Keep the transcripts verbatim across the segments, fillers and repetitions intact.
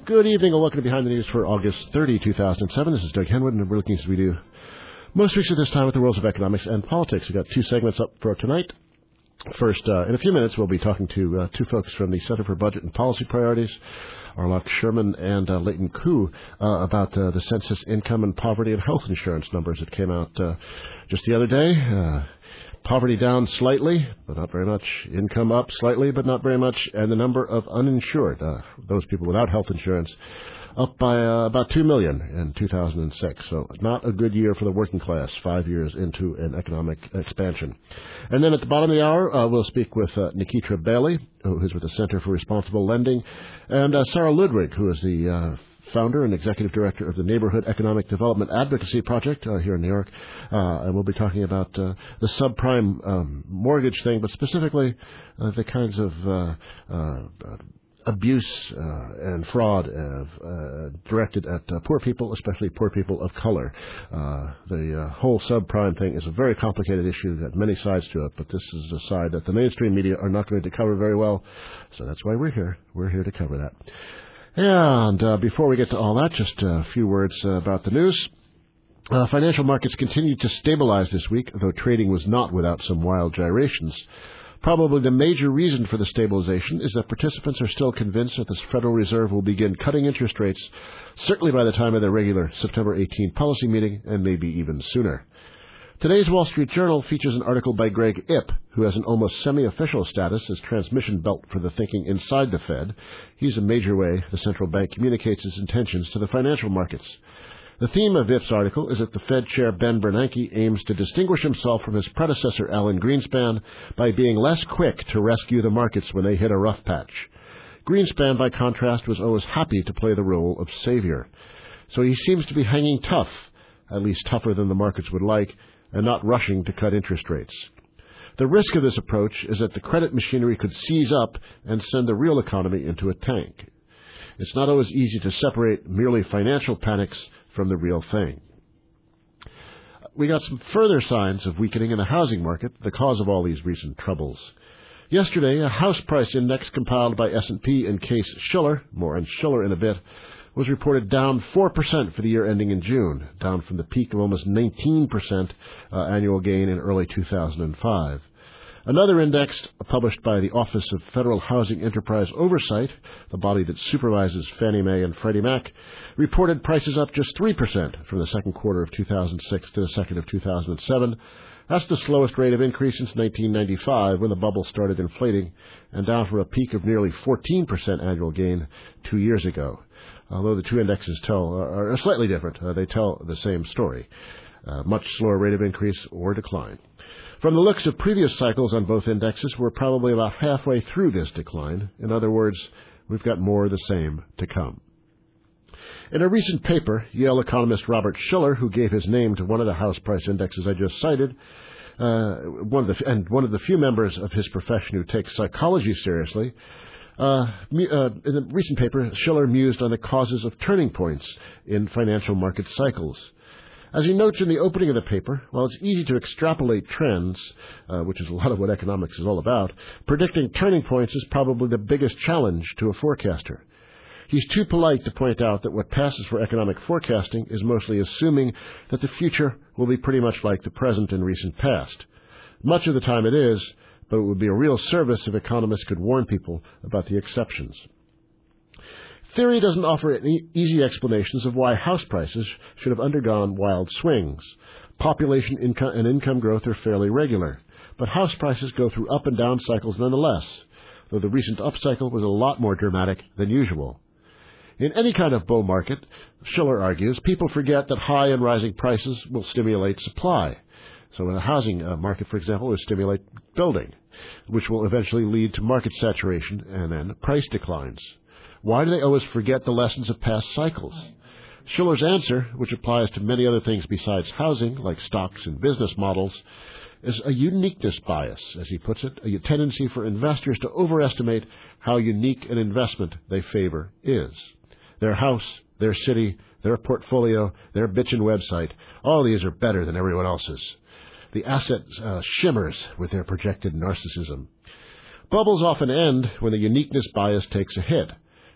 Good evening and welcome to Behind the News for August thirtieth, two thousand seven. This is Doug Henwood, and we're looking as we do most weeks at this time at the worlds of economics and politics. We've got two segments up for tonight. First, uh, in a few minutes, we'll be talking to uh, two folks from the Center for Budget and Policy Priorities, Arlok Sherman and uh, Leighton Koo, uh, about uh, the census income and poverty and health insurance numbers that came out uh, just the other day. Uh, Poverty down slightly, but not very much. Income up slightly, but not very much. And the number of uninsured, uh, those people without health insurance, up by uh, about two million in two thousand six. So not a good year for the working class, five years into an economic expansion. And then at the bottom of the hour, uh, we'll speak with uh, Nikitra Bailey, who is with the Center for Responsible Lending, and uh, Sarah Ludwig, who is the uh, founder and executive director of the Neighborhood Economic Development Advocacy Project uh, here in New York. Uh, and we'll be talking about uh, the subprime um, mortgage thing, but specifically uh, the kinds of uh, uh, abuse uh, and fraud uh, uh, directed at uh, poor people, especially poor people of color. Uh, the uh, whole subprime thing is a very complicated issue, got many sides to it, but this is a side that the mainstream media are not going to cover very well. So that's why we're here. We're here to cover that. And uh, before we get to all that, just a few words uh, about the news. Uh, financial markets continued to stabilize this week, though trading was not without some wild gyrations. Probably the major reason for the stabilization is that participants are still convinced that the Federal Reserve will begin cutting interest rates, certainly by the time of their regular September eighteenth policy meeting, and maybe even sooner. Today's Wall Street Journal features an article by Greg Ip, who has an almost semi-official status as transmission belt for the thinking inside the Fed. He's a major way the central bank communicates its intentions to the financial markets. The theme of Ip's article is that the Fed chair Ben Bernanke aims to distinguish himself from his predecessor Alan Greenspan by being less quick to rescue the markets when they hit a rough patch. Greenspan, by contrast, was always happy to play the role of savior. So he seems to be hanging tough, at least tougher than the markets would like, and not rushing to cut interest rates. The risk of this approach is that the credit machinery could seize up and send the real economy into a tank. It's not always easy to separate merely financial panics from the real thing. We got some further signs of weakening in the housing market, the cause of all these recent troubles. Yesterday, a house price index compiled by S and P and Case Shiller, more on Shiller in a bit, was reported down four percent for the year ending in June, down from the peak of almost nineteen percent uh, annual gain in early two thousand five. Another index, published by the Office of Federal Housing Enterprise Oversight, the body that supervises Fannie Mae and Freddie Mac, reported prices up just three percent from the second quarter of two thousand six to the second of two thousand seven. That's the slowest rate of increase since nineteen ninety-five, when the bubble started inflating, and down from a peak of nearly fourteen percent annual gain two years ago. Although the two indexes tell are, are slightly different, uh, they tell the same story. Uh, much slower rate of increase or decline. From the looks of previous cycles on both indexes, we're probably about halfway through this decline. In other words, we've got more of the same to come. In a recent paper, Yale economist Robert Shiller, who gave his name to one of the house price indexes I just cited, uh, one of the, and one of the few members of his profession who takes psychology seriously, Uh, uh, in a recent paper, Shiller mused on the causes of turning points in financial market cycles. As he notes in the opening of the paper, while it's easy to extrapolate trends, uh, which is a lot of what economics is all about, predicting turning points is probably the biggest challenge to a forecaster. He's too polite to point out that what passes for economic forecasting is mostly assuming that the future will be pretty much like the present and recent past. Much of the time it is, but it would be a real service if economists could warn people about the exceptions. Theory doesn't offer any easy explanations of why house prices should have undergone wild swings. Population income and income growth are fairly regular, but house prices go through up and down cycles nonetheless, though the recent upcycle was a lot more dramatic than usual. In any kind of bull market, Shiller argues, people forget that high and rising prices will stimulate supply. So in a housing uh, market, for example, it will stimulate building, which will eventually lead to market saturation and then price declines. Why do they always forget the lessons of past cycles? Shiller's answer, which applies to many other things besides housing, like stocks and business models, is a uniqueness bias, as he puts it, a tendency for investors to overestimate how unique an investment they favor is. Their house, their city, their portfolio, their bitchin' website, all these are better than everyone else's. The asset uh, shimmers with their projected narcissism. Bubbles often end when the uniqueness bias takes a hit.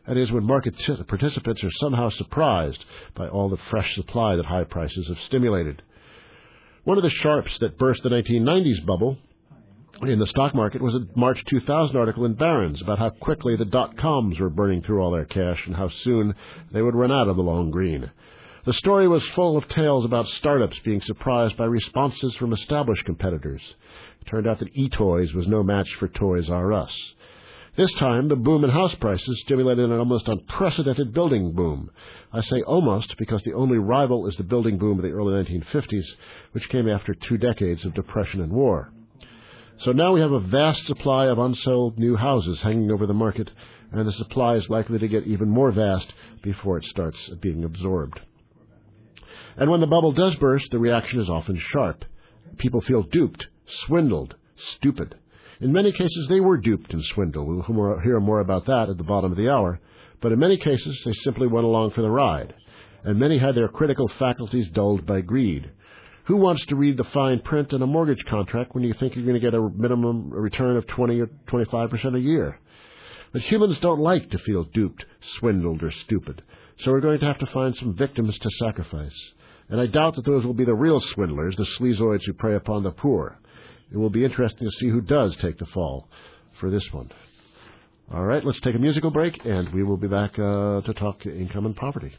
That is, when market t- participants are somehow surprised by all the fresh supply that high prices have stimulated. One of the sharps that burst the nineteen nineties bubble in the stock market was a March two thousand article in Barron's about how quickly the dot-coms were burning through all their cash and how soon they would run out of the long green. The story was full of tales about startups being surprised by responses from established competitors. It turned out that eToys was no match for Toys R Us. This time, the boom in house prices stimulated an almost unprecedented building boom. I say almost because the only rival is the building boom of the early nineteen fifties, which came after two decades of depression and war. So now we have a vast supply of unsold new houses hanging over the market, and the supply is likely to get even more vast before it starts being absorbed. And when the bubble does burst, the reaction is often sharp. People feel duped, swindled, stupid. In many cases, they were duped and swindled. We'll hear more about that at the bottom of the hour. But in many cases, they simply went along for the ride. And many had their critical faculties dulled by greed. Who wants to read the fine print in a mortgage contract when you think you're going to get a minimum return of twenty or twenty-five percent a year? But humans don't like to feel duped, swindled, or stupid. So we're going to have to find some victims to sacrifice. And I doubt that those will be the real swindlers, the sleazoids who prey upon the poor. It will be interesting to see who does take the fall for this one. All right, let's take a musical break, and we will be back uh, to talk income and poverty.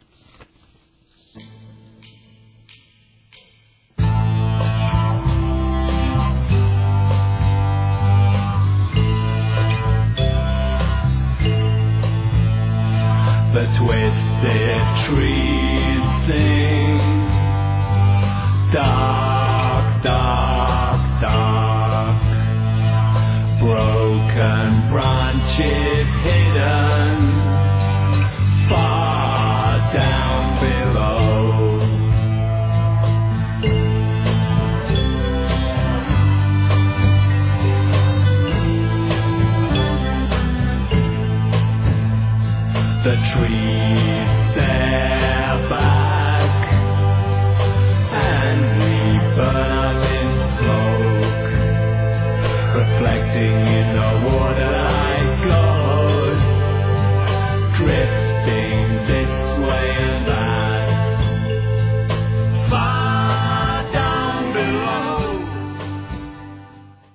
The twisted trees sing, dark, dark, dark, broken branches hidden far down below. The trees stare back and we burn up in smoke, reflecting in the water like gold, drifting this way and that, far down below.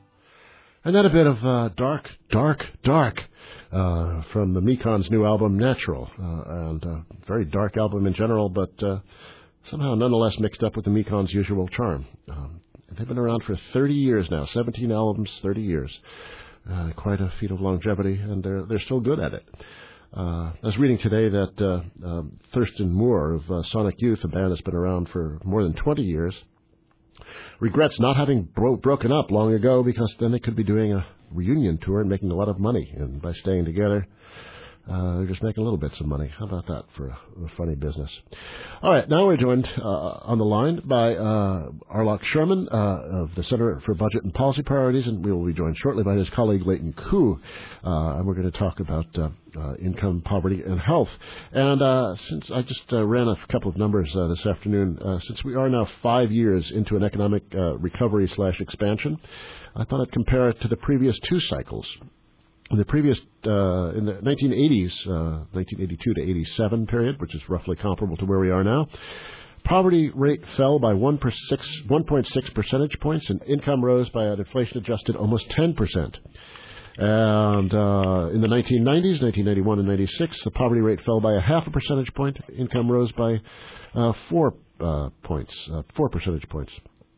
And then a bit of uh, dark, dark, dark. Uh, from the Mekon's new album, Natural, uh, and a very dark album in general, but uh, somehow nonetheless mixed up with the Mekon's usual charm. Um, they've been around for thirty years now, seventeen albums, thirty years. Uh, quite a feat of longevity, and they're they're still good at it. Uh, I was reading today that uh, um, Thurston Moore of uh, Sonic Youth, a band that's been around for more than twenty years, regrets not having bro- broken up long ago, because then they could be doing a reunion tour and making a lot of money, and by staying together, uh, they're just making little bits of money. How about that for a, a funny business? All right, now we're joined uh, on the line by uh, Arlok Sherman uh, of the Center for Budget and Policy Priorities, and we will be joined shortly by his colleague Leighton Koo, uh, and we're going to talk about uh, uh, income, poverty, and health. And uh, since I just uh, ran a couple of numbers uh, this afternoon, uh, since we are now five years into an economic uh, recovery slash expansion, I thought I'd compare it to the previous two cycles. In the previous, uh, in the nineteen eighties, uh, nineteen eighty-two to eighty-seven period, which is roughly comparable to where we are now, poverty rate fell by one point six percentage points, and income rose by an inflation-adjusted almost ten percent. And uh, in the nineteen nineties, nineteen ninety-one and ninety-six, the poverty rate fell by a half a percentage point. Income rose by uh, four uh, points, uh, four percentage points.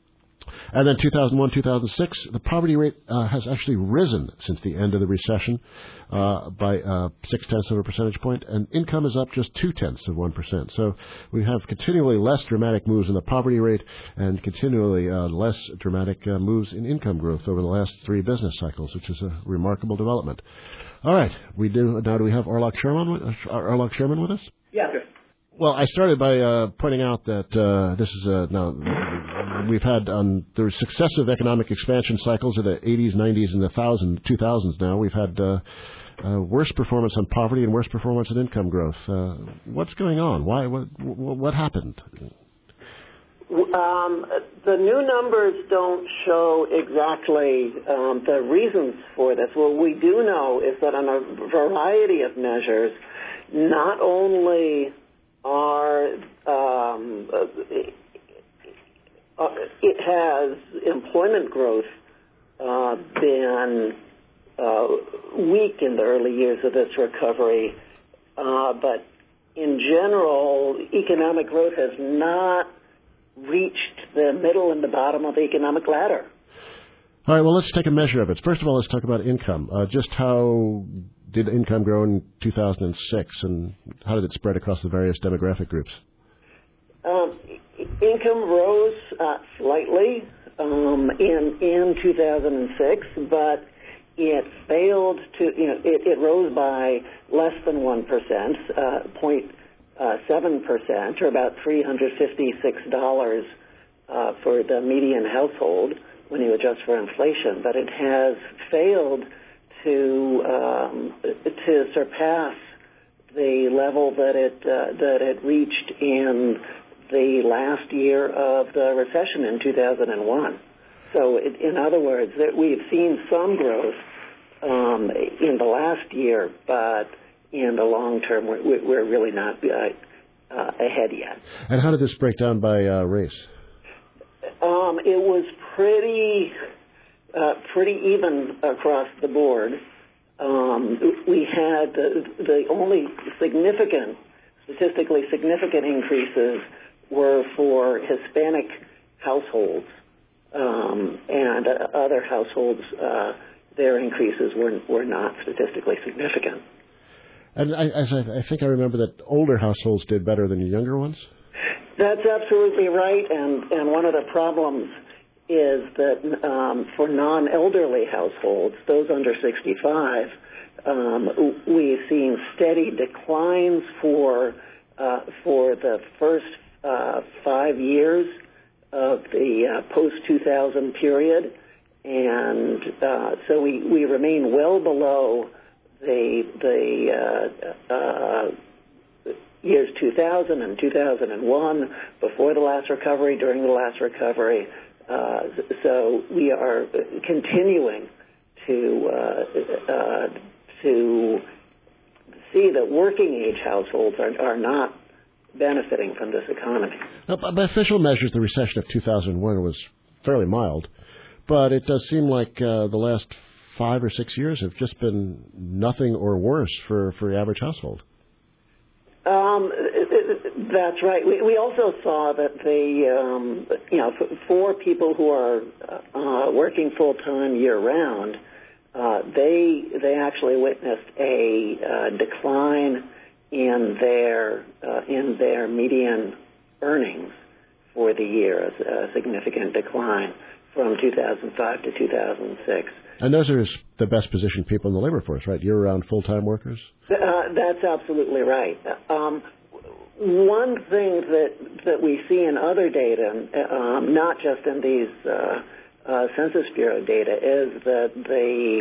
And then two thousand one, two thousand six, the poverty rate uh, has actually risen since the end of the recession uh, by uh, six-tenths of a percentage point, and income is up just two-tenths of one percent. So we have continually less dramatic moves in the poverty rate and continually uh, less dramatic uh, moves in income growth over the last three business cycles, which is a remarkable development. All right, we do now. Do we have Arlok Sherman? With, uh, Arlok Sherman with us? Yeah, sure. Well, I started by uh, pointing out that uh, this is a now we've had um, there successive economic expansion cycles in the eighties, nineties, and the thousand, two thousands. Now we've had uh, uh, worse performance on poverty and worse performance in income growth. Uh, what's going on? Why? What? What happened? Um, the new numbers don't show exactly um, the reasons for this. What we do know is that on a variety of measures, not only are um, uh, it has employment growth uh, been uh, weak in the early years of this recovery, uh, but in general, economic growth has not reached the middle and the bottom of the economic ladder. All right, well, let's take a measure of it. First of all, let's talk about income. Uh, just how did income grow in two thousand six, and how did it spread across the various demographic groups? Um, income rose uh, slightly um, in in two thousand six, but it failed to, you know, it, it rose by less than one percent, uh, zero point seven percent, or about three hundred fifty-six dollars uh, for the median household when you adjust for inflation. But it has failed to um, to surpass the level that it uh, that it reached in the last year of the recession in two thousand one. So, it, in other words, that we've seen some growth um, in the last year, but in the long term, we're, we're really not uh, uh, ahead yet. And how did this break down by uh, race? Um, it was pretty uh, pretty even across the board. Um, we had the, the only significant, statistically significant increases were for Hispanic households, um, and uh, other households, uh, their increases were were not statistically significant. And I, as I, I think I remember that older households did better than younger ones? That's absolutely right, and, and one of the problems is that um, for non-elderly households, those under sixty-five, um, we've seen steady declines for uh, for the first uh, five years of the uh, post two thousand period, and uh, so we, we remain well below the the uh, uh, years two thousand and two thousand one, before the last recovery, during the last recovery. Uh, so we are continuing to uh, uh, to see that working age households are, are not benefiting from this economy. Now, by official measures, the recession of two thousand one was fairly mild, but it does seem like uh, the last five or six years have just been nothing or worse for, for the average household. Um, that's right. We, we also saw that the, um, you know, for people who are uh, working full time year round, uh, they they actually witnessed a uh, decline in their uh, in their median earnings for the year, a, a significant decline from two thousand five to two thousand six. And those are the best positioned people in the labor force, right? Year-round full-time workers? Uh, that's absolutely right. Um, one thing that that we see in other data, um, not just in these uh, uh, Census Bureau data, is that the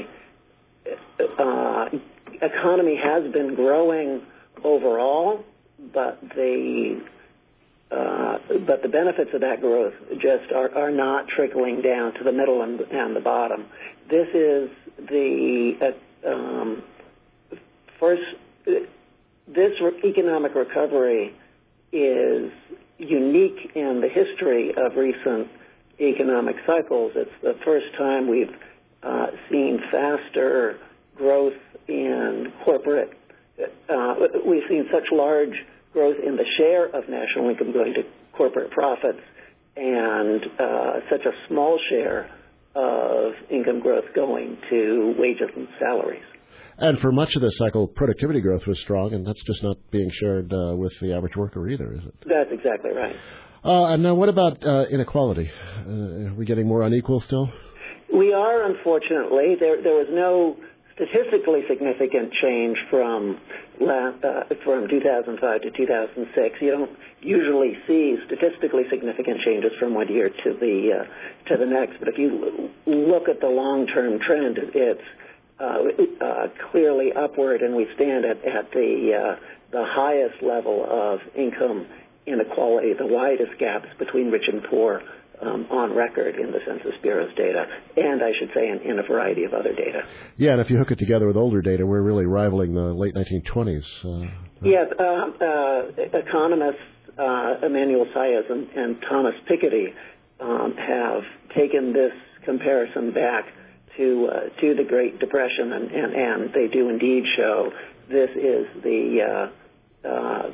uh, economy has been growing overall, but the Uh, but the benefits of that growth just are, are not trickling down to the middle and, and the bottom. This is the uh, um, first. This re- economic recovery is unique in the history of recent economic cycles. It's the first time we've uh, seen faster growth in corporate. Uh, we've seen such large growth in the share of national income going to corporate profits, and uh, such a small share of income growth going to wages and salaries. And for much of this cycle, productivity growth was strong, and that's just not being shared uh, with the average worker either, is it? That's exactly right. Uh, and now what about uh, inequality? Uh, are we getting more unequal still? We are, unfortunately. There, there was no statistically significant change from uh, from two thousand five to two thousand six. You don't usually see statistically significant changes from one year to the uh, to the next. But if you look at the long-term trend, it's uh, uh, clearly upward, and we stand at, at the uh, the highest level of income inequality, the widest gaps between rich and poor um, on record in the Census Bureau's data, and I should say in, in a variety of other data. Yeah, and if you hook it together with older data, we're really rivaling the late nineteen twenties. Uh, yes, uh, uh, economists uh, Emmanuel Saez and, and Thomas Piketty um, have taken this comparison back to uh, to the Great Depression, and, and, and they do indeed show this is the uh, uh,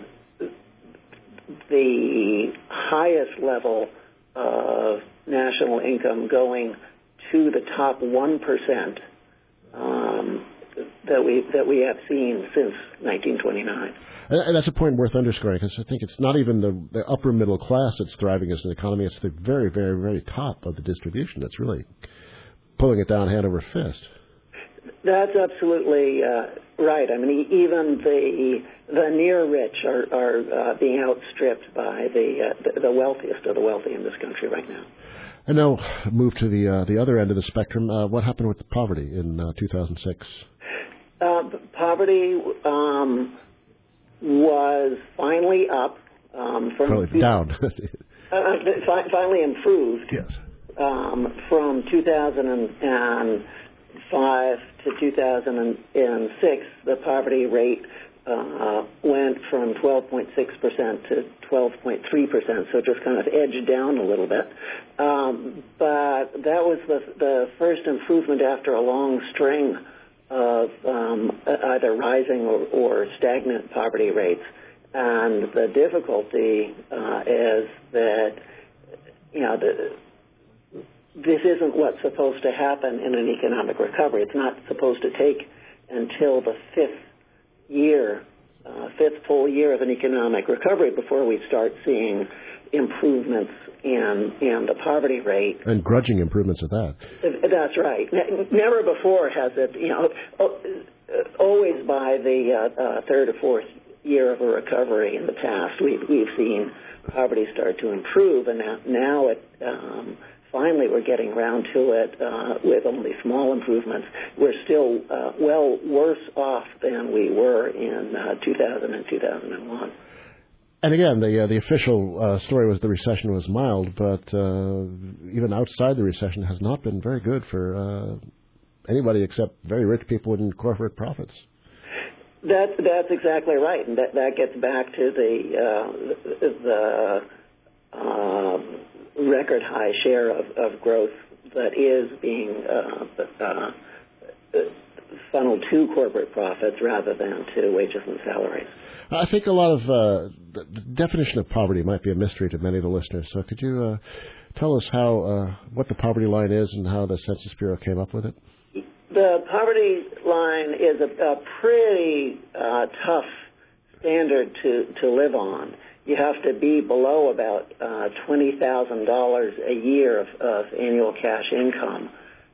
the highest level of national income going to the top one percent um, that we that we have seen since nineteen twenty-nine. And that's a point worth underscoring, because I think it's not even the, the upper middle class that's thriving as an economy. It's the very, very, very top of the distribution that's really pulling it down hand over fist. That's absolutely uh, right. I mean, even the the near rich are, are uh, being outstripped by the, uh, the the wealthiest of the wealthy in this country right now. And now move to the uh, the other end of the spectrum. Uh, what happened with poverty in uh, two thousand six? Uh, poverty um, was finally up um, from Probably down. uh, fi- finally improved. Yes. Um, from two thousand five to two thousand six, the poverty rate uh, went from twelve point six percent to twelve point three percent, so it just kind of edged down a little bit. Um, but that was the, the first improvement after a long string of um, either rising or, or stagnant poverty rates. And the difficulty uh, is that, you know, the, this isn't what's supposed to happen in an economic recovery. It's not supposed to take until the fifth year, uh, fifth full year of an economic recovery before we start seeing improvements in in the poverty rate. And grudging improvements at that. That's right. Never before has it, you know, always by the uh, uh, third or fourth year of a recovery in the past, we've, we've seen poverty start to improve, and now, now it um, finally we're getting around to it uh, with only small improvements. We're still uh, well worse off than we were in uh, two thousand and two thousand one. And again, the uh, the official uh, story was the recession was mild, but uh, even outside the recession has not been very good for uh, anybody except very rich people in corporate profits. That, that's exactly right, and that, that gets back to the uh, the uh, record high share of, of growth that is being uh, uh, funneled to corporate profits rather than to wages and salaries. I think a lot of uh, the definition of poverty might be a mystery to many of the listeners. So could you uh, tell us how uh, what the poverty line is and how the Census Bureau came up with it? The poverty line is a, a pretty uh, tough standard to, to live on. You have to be below about uh, twenty thousand dollars a year of, of annual cash income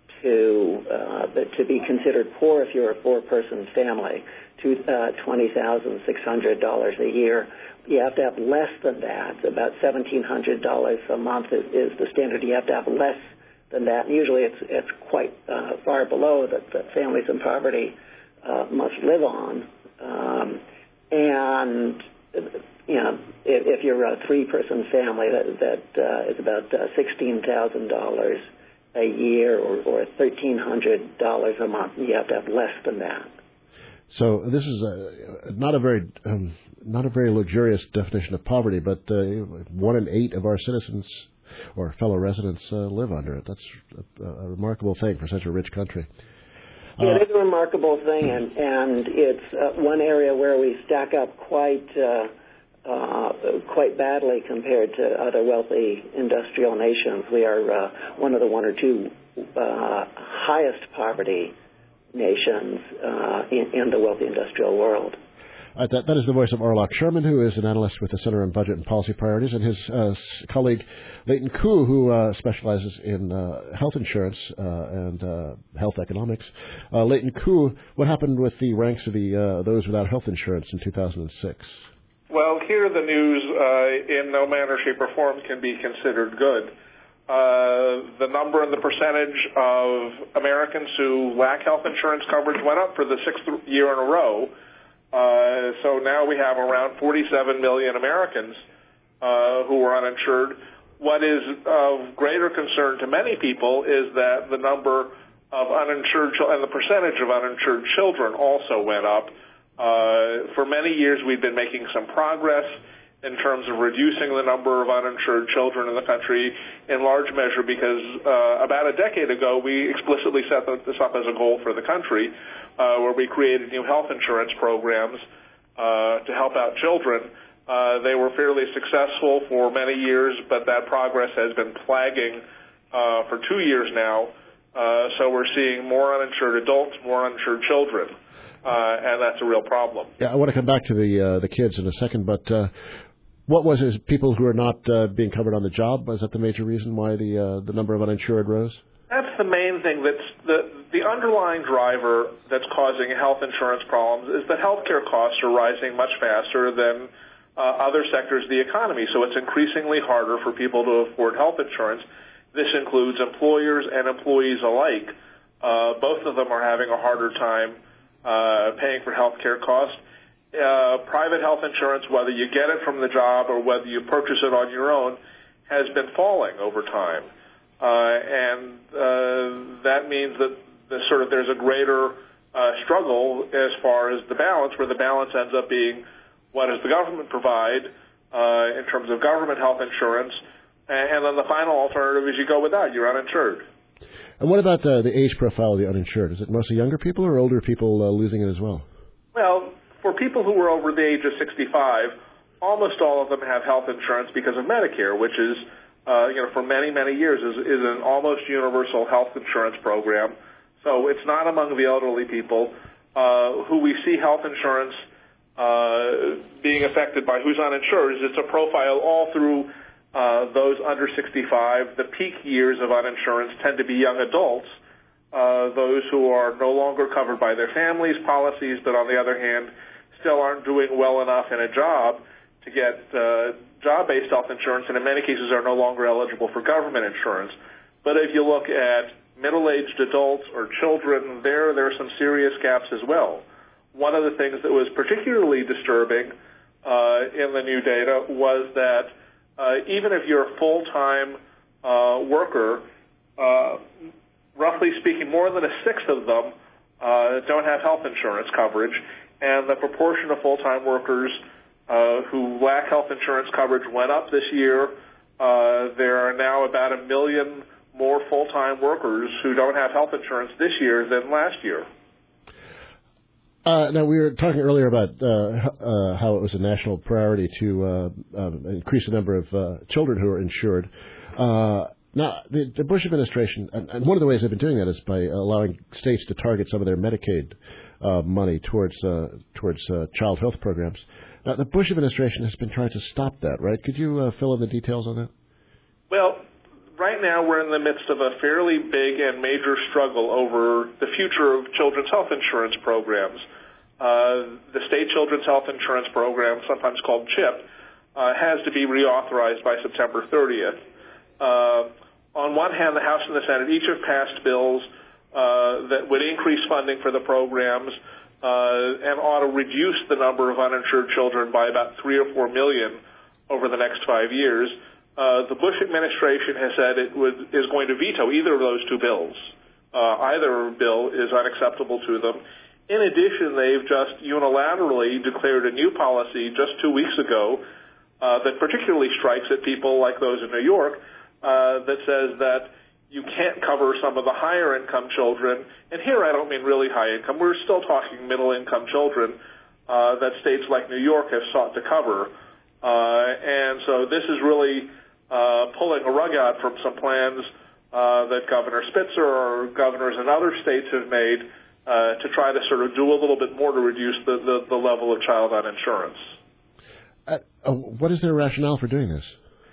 to uh, to be considered poor if you're a four-person family. To uh, twenty thousand six hundred dollars a year. You have to have less than that. About seventeen hundred dollars a month is, is the standard. You have to have less than that. And usually it's it's quite uh, far below that, that families in poverty uh, must live on. Um, and you know, if, if you're a three-person family, that that uh, is about uh, sixteen thousand dollars a year, or, or thirteen hundred dollars a month. You have to have less than that. So this is a, not a very um, not a very luxurious definition of poverty, but uh, one in eight of our citizens or fellow residents uh, live under it. That's a, a remarkable thing for such a rich country. Uh, it is a remarkable thing, and, and it's uh, one area where we stack up quite uh, uh, quite badly compared to other wealthy industrial nations. We are uh, one of the one or two uh, highest poverty nations uh, in, in the wealthy industrial world. Uh, that, that is the voice of Orlock Sherman, who is an analyst with the Center on Budget and Policy Priorities, and his uh, colleague Leighton Koo, who uh, specializes in uh, health insurance uh, and uh, health economics. Uh, Leighton Koo, what happened with the ranks of the uh, those without health insurance in two thousand six? Well, here the news uh, in no manner, shape, or form can be considered good. Uh, the number and the percentage of Americans who lack health insurance coverage went up for the sixth year in a row. Uh, so now we have around forty-seven million Americans uh, who are uninsured. what is of greater concern to many people is that the number of uninsured children and the percentage of uninsured children also went up. Uh, for many years, we've been making some progress in terms of reducing the number of uninsured children in the country, in large measure because uh, about a decade ago, we explicitly set this up as a goal for the country, uh, where we created new health insurance programs uh, to help out children. Uh, they were fairly successful for many years, but that progress has been flagging uh, for two years now. Uh, so we're seeing more uninsured adults, more uninsured children, uh, and that's a real problem. Yeah, I want to come back to the uh, the kids in a second, but uh, what was it? People who are not uh, being covered on the job? Was that the major reason why the uh, the number of uninsured rose? That's the main thing. That's the the underlying driver that's causing health insurance problems is that healthcare costs are rising much faster than uh, other sectors of the economy. So it's increasingly harder for people to afford health insurance. This includes employers and employees alike. Uh, both of them are having a harder time uh, paying for healthcare costs. Uh, private health insurance, whether you get it from the job or whether you purchase it on your own, has been falling over time. Uh, and uh, that means that the sort of there's a greater uh, struggle as far as the balance, where the balance ends up being what does the government provide uh, in terms of government health insurance, and, and then the final alternative is you go without, you're uninsured. And what about uh, the age profile of the uninsured? Is it mostly younger people or older people uh, losing it as well? Well, for people who are over the age of sixty-five, almost all of them have health insurance because of Medicare, which is, uh, you know, for many, many years is, is an almost universal health insurance program. So it's not among the elderly people uh, who we see health insurance uh, being affected by who's uninsured. It's a profile all through uh, those under sixty-five. The peak years of uninsurance tend to be young adults, uh, those who are no longer covered by their families' policies, but on the other hand, still aren't doing well enough in a job to get uh, job-based health insurance, and in many cases are no longer eligible for government insurance. But if you look at middle-aged adults or children, there there are some serious gaps as well. One of the things that was particularly disturbing uh, in the new data was that uh, even if you're a full-time uh, worker, uh, roughly speaking, more than a sixth of them uh, don't have health insurance coverage. And the proportion of full-time workers uh, who lack health insurance coverage went up this year. Uh, there are now about a million more full-time workers who don't have health insurance this year than last year. Uh, now, we were talking earlier about uh, uh, how it was a national priority to uh, uh, increase the number of uh, children who are insured. Uh, now, the, the Bush administration, and, and one of the ways they've been doing that is by allowing states to target some of their Medicaid Uh, money towards uh, towards uh, child health programs. Now, the Bush administration has been trying to stop that, right? Could you uh, fill in the details on that? Well, right now we're in the midst of a fairly big and major struggle over the future of children's health insurance programs. Uh, the state children's health insurance program, sometimes called CHIP, uh, has to be reauthorized by September thirtieth. Uh, on one hand, the House and the Senate each have passed bills Uh, that would increase funding for the programs uh, and ought to reduce the number of uninsured children by about three or four million over the next five years. Uh, the Bush administration has said it would, is going to veto either of those two bills. Uh, either bill is unacceptable to them. In addition, they've just unilaterally declared a new policy just two weeks ago uh, that particularly strikes at people like those in New York uh, that says that you can't cover some of the higher income children. And here I don't mean really high income. We're still talking middle income children uh, that states like New York have sought to cover. Uh, and so this is really uh, pulling a rug out from some plans uh, that Governor Spitzer or governors in other states have made uh, to try to sort of do a little bit more to reduce the, the, the level of child uninsurance. Uh, uh, what is their rationale for doing this?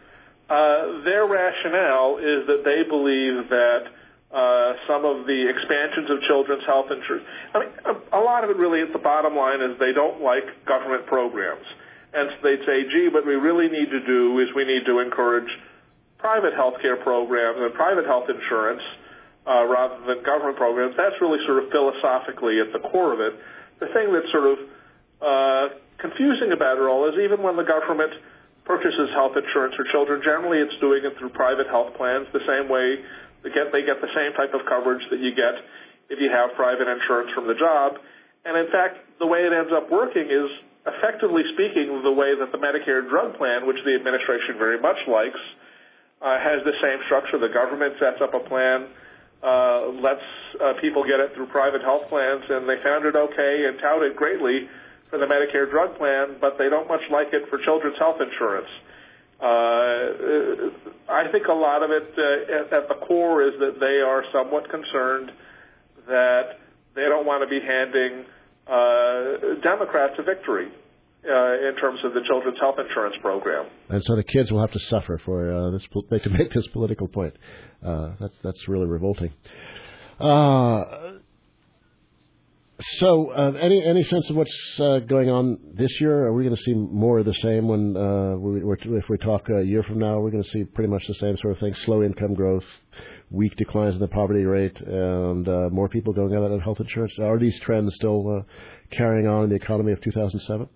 Uh, their rationale is that they believe that uh, some of the expansions of children's health insurance, I mean, a, a lot of it really at the bottom line is they don't like government programs. And so they'd say, gee, what we really need to do is we need to encourage private health care programs and private health insurance uh, rather than government programs. That's really sort of philosophically at the core of it. The thing that's sort of uh, confusing about it all is even when the government purchases health insurance for children, generally it's doing it through private health plans, the same way they get, they get the same type of coverage that you get if you have private insurance from the job. And in fact, the way it ends up working is, effectively speaking, the way that the Medicare drug plan, which the administration very much likes, uh, has the same structure. The government sets up a plan, uh, lets uh, people get it through private health plans, and they found it okay and tout it greatly for the Medicare drug plan, but they don't much like it for children's health insurance. Uh, I think a lot of it uh, at, at the core is that they are somewhat concerned that they don't want to be handing uh, Democrats a victory uh, in terms of the children's health insurance program. And so the kids will have to suffer for uh, this. They can make this political point. Uh, that's that's really revolting. Uh, So, uh, any any sense of what's uh, going on this year? Are we going to see more of the same when uh, we, we're, if we talk a year from now? We're going to see pretty much the same sort of thing: slow income growth, weak declines in the poverty rate, and uh, more people going out on health insurance. Are these trends still uh, carrying on in the economy of two thousand seven?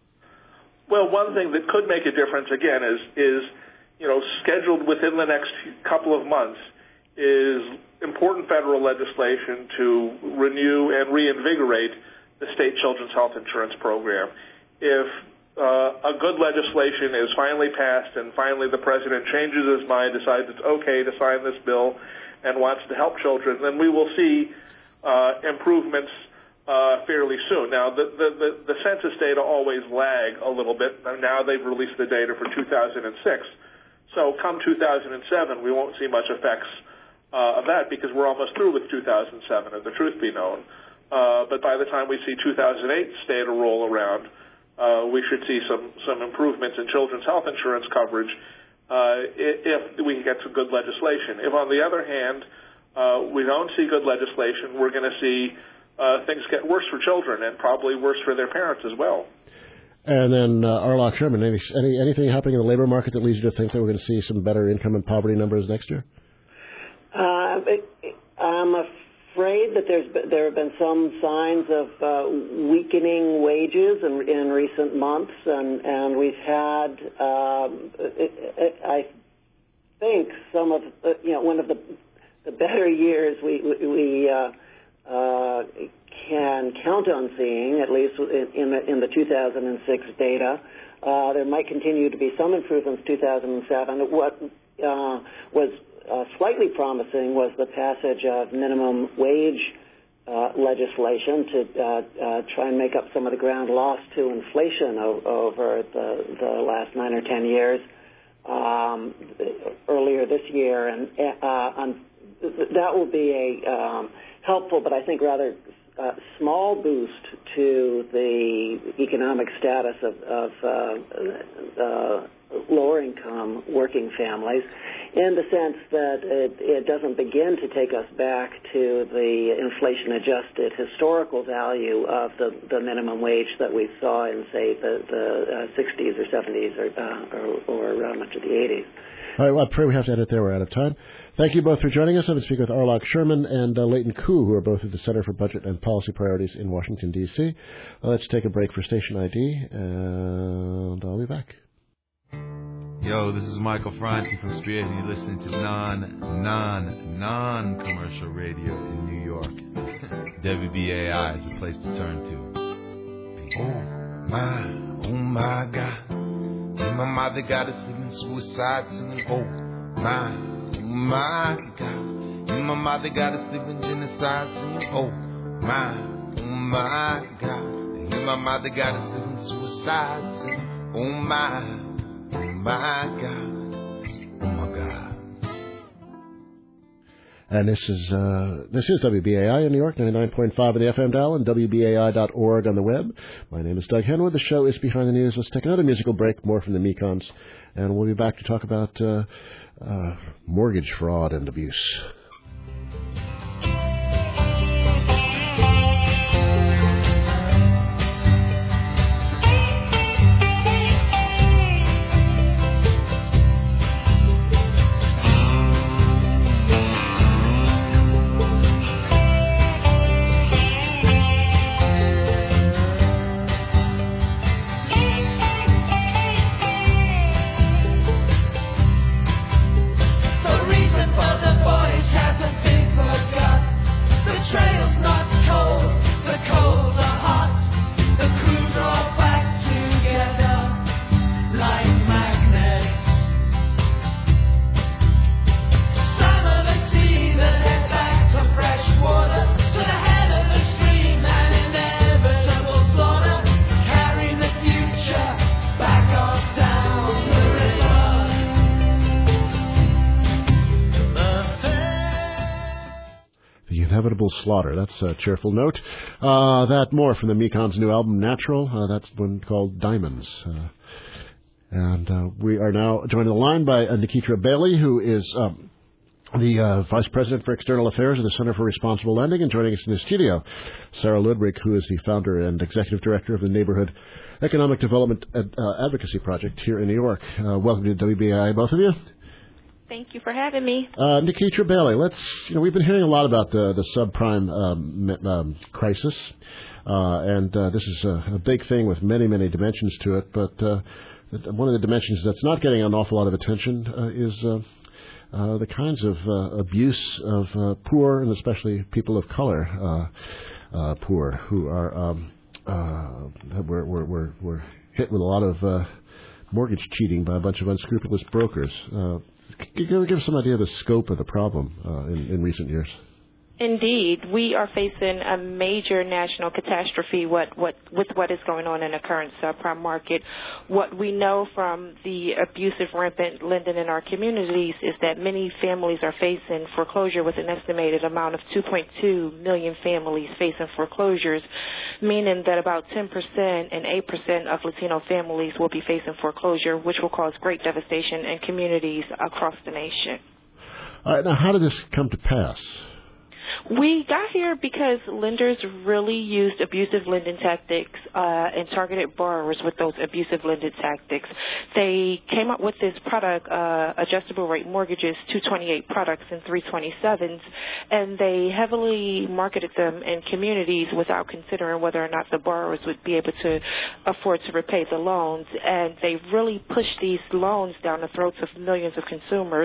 Well, one thing that could make a difference again is is you know scheduled within the next couple of months is important federal legislation to renew and reinvigorate the state children's health insurance program. If uh, a good legislation is finally passed and finally the president changes his mind, decides it's okay to sign this bill and wants to help children, then we will see uh, improvements uh, fairly soon. Now, the, the, the, the census data always lag a little bit. Now they've released the data for two thousand six. So come two thousand seven, we won't see much effects Uh, of that because we're almost through with two thousand seven, if the truth be known. Uh, but by the time we see two thousand eight data roll around, uh, we should see some, some improvements in children's health insurance coverage uh, if we get some good legislation. If, on the other hand, uh, we don't see good legislation, we're going to see uh, things get worse for children and probably worse for their parents as well. And then, uh, Arlock Sherman, any, any, anything happening in the labor market that leads you to think that we're going to see some better income and poverty numbers next year? Uh, I'm afraid that there's there have been some signs of uh, weakening wages in, in recent months, and, and we've had, um, it, it, I think, some of the, you know one of the the better years we we uh, uh, can count on seeing, at least in in the, in the two thousand six data. Uh, there might continue to be some improvements. two thousand seven. What uh, was Uh, slightly promising was the passage of minimum wage uh, legislation to uh, uh, try and make up some of the ground lost to inflation o- over the, the last nine or ten years um, earlier this year. And uh, um, that will be a um, helpful, but I think rather uh, small boost to the economic status of, of uh, uh, lower-income working families, in the sense that it, it doesn't begin to take us back to the inflation-adjusted historical value of the, the minimum wage that we saw in, say, the, the uh, sixties or seventies or, uh, or, or uh, much of the eighties. All right, well, I pray we have to end it there. We're out of time. Thank you both for joining us. I've been speaking with Arlock Sherman and uh, Leighton Koo, who are both at the Center for Budget and Policy Priorities in Washington, D C. Well, let's take a break for station I D, and I'll be back. Yo, this is Michael Franti from Spirit, and you're listening to non, non, non-commercial radio in New York. W B A I is a place to turn to. Oh, my, oh, my God. And my mother got us living suicide scene. Oh, my, oh, my God. And my mother got us living genocide scene. Oh, my, oh, my God. And my mother got us living suicide scene. Oh, my. Oh my God, oh my God. And this is uh, this is W B A I in New York, ninety-nine point five on the F M dial and W B A I dot org on the web. My name is Doug Henwood. The show is Behind the News. Let's take another musical break, more from the Mekons, and we'll be back to talk about uh, uh, mortgage fraud and abuse. inevitable slaughter. That's a cheerful note. Uh, that more from the Mekon's new album, Natural. Uh, that's one called Diamonds. Uh, and uh, we are now joined on the line by uh, Nikitra Bailey, who is um, the uh, Vice President for External Affairs of the Center for Responsible Lending, and joining us in the studio, Sarah Ludwig, who is the founder and Executive Director of the Neighborhood Economic Development Ad- uh, Advocacy Project here in New York. Uh, welcome to W B A I, both of you. Thank you for having me. Uh, Nikitra Bailey, let's, you know, we've been hearing a lot about the, the subprime um, um, crisis, uh, and uh, this is a, a big thing with many, many dimensions to it, but uh, one of the dimensions that's not getting an awful lot of attention uh, is uh, uh, the kinds of uh, abuse of uh, poor, and especially people of color, uh, uh, poor, who are, um, uh, we're, we're, we're, we're hit with a lot of uh, mortgage cheating by a bunch of unscrupulous brokers. Uh, Can you give us some idea of the scope of the problem uh, in, in recent years? Indeed, we are facing a major national catastrophe what, what, with what is going on in the current subprime market. What we know from the abusive, rampant lending in our communities is that many families are facing foreclosure, with an estimated amount of two point two million families facing foreclosures, meaning that about ten percent and eight percent of Latino families will be facing foreclosure, which will cause great devastation in communities across the nation. All right, now, how did this come to pass? We got here because lenders really used abusive lending tactics uh, and targeted borrowers with those abusive lending tactics. They came up with this product, uh, adjustable rate mortgages, two twenty-eight products and three twenty-sevens, and they heavily marketed them in communities without considering whether or not the borrowers would be able to afford to repay the loans. And they really pushed these loans down the throats of millions of consumers.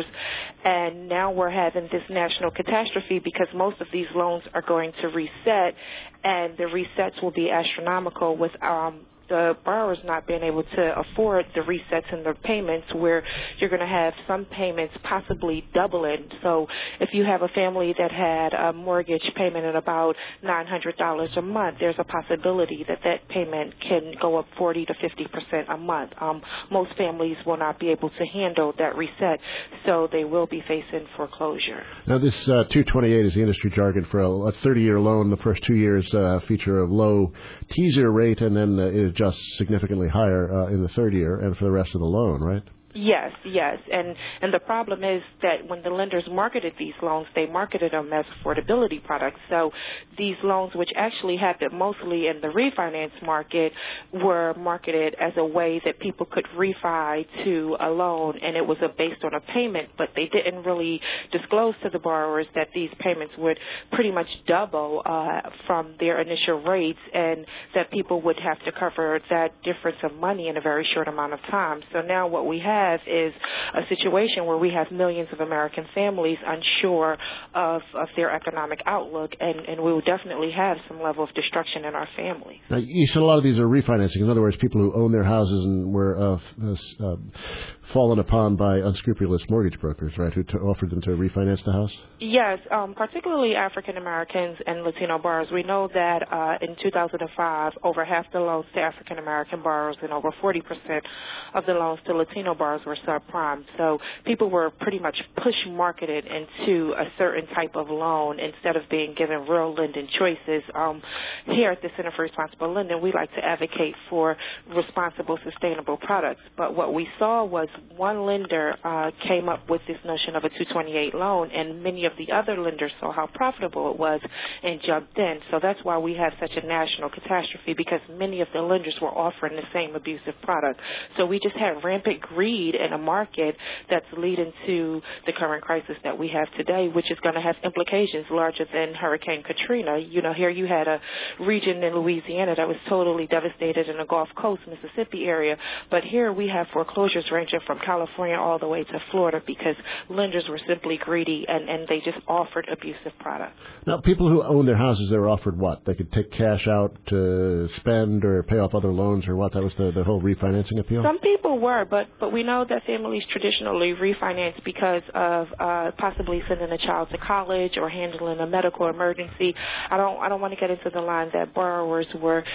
And now we're having this national catastrophe because most of these loans are going to reset, and the resets will be astronomical, with um, the borrowers not being able to afford the resets and the payments, where you're going to have some payments possibly doubling. So if you have a family that had a mortgage payment at about nine hundred dollars a month, there's a possibility that that payment can go up forty to fifty percent a month. Um, most families will not be able to handle that reset, so they will be facing foreclosure. Now, this uh, two twenty-eight is the industry jargon for a thirty-year loan. The first two years uh, feature a low teaser rate, and then uh, it adjusts significantly higher uh, in the third year and for the rest of the loan, right? Yes, yes. And and the problem is that when the lenders marketed these loans, they marketed them as affordability products. So these loans, which actually happened mostly in the refinance market, were marketed as a way that people could refi to a loan, and it was a, based on a payment, but they didn't really disclose to the borrowers that these payments would pretty much double uh, from their initial rates, and that people would have to cover that difference of money in a very short amount of time. So now what we have is a situation where we have millions of American families unsure of, of their economic outlook, and, and we will definitely have some level of destruction in our families. Now, you said a lot of these are refinancing. In other words, people who own their houses and were uh, uh, fallen upon by unscrupulous mortgage brokers, right, who t- offered them to refinance the house? Yes, um, particularly African Americans and Latino borrowers. We know that uh, in two thousand five, over half the loans to African American borrowers and over forty percent of the loans to Latino borrowers were subprime. So people were pretty much push marketed into a certain type of loan instead of being given real lending choices. Um, here at the Center for Responsible Lending, we like to advocate for responsible, sustainable products. But what we saw was one lender uh, came up with this notion of a two twenty-eight loan, and many of the other lenders saw how profitable it was and jumped in. So that's why we have such a national catastrophe, because many of the lenders were offering the same abusive product. So we just had rampant greed in a market that's leading to the current crisis that we have today, which is going to have implications larger than Hurricane Katrina. You know, here you had a region in Louisiana that was totally devastated in the Gulf Coast, Mississippi area, but here we have foreclosures ranging from California all the way to Florida because lenders were simply greedy and, and they just offered abusive products. Now, people who own their houses, they were offered what? They could take cash out to spend or pay off other loans or what? That was the, the whole refinancing appeal? Some people were, but, but we know that families traditionally refinance because of uh, possibly sending a child to college or handling a medical emergency. I don't I don't want to get into the line that borrowers were